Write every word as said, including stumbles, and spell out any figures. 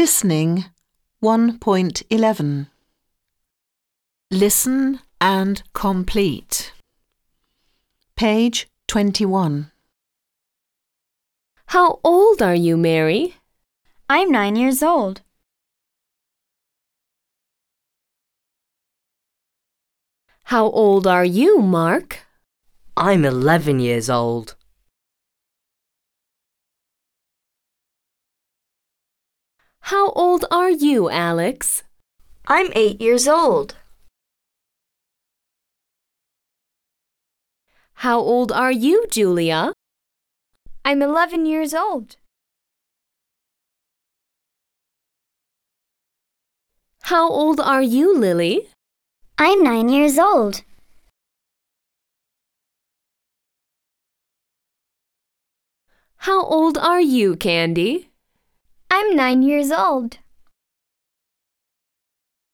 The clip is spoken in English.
Listening one point eleven. Listen and complete. Page twenty-one. How old are you, Mary? I'm nine years old. How old are you, Mark? I'm eleven years old. How old are you, Alex? I'm eight years old. How old are you, Julia? I'm eleven years old. How old are you, Lily? I'm nine years old. How old are you, Candy? I'm nine years old.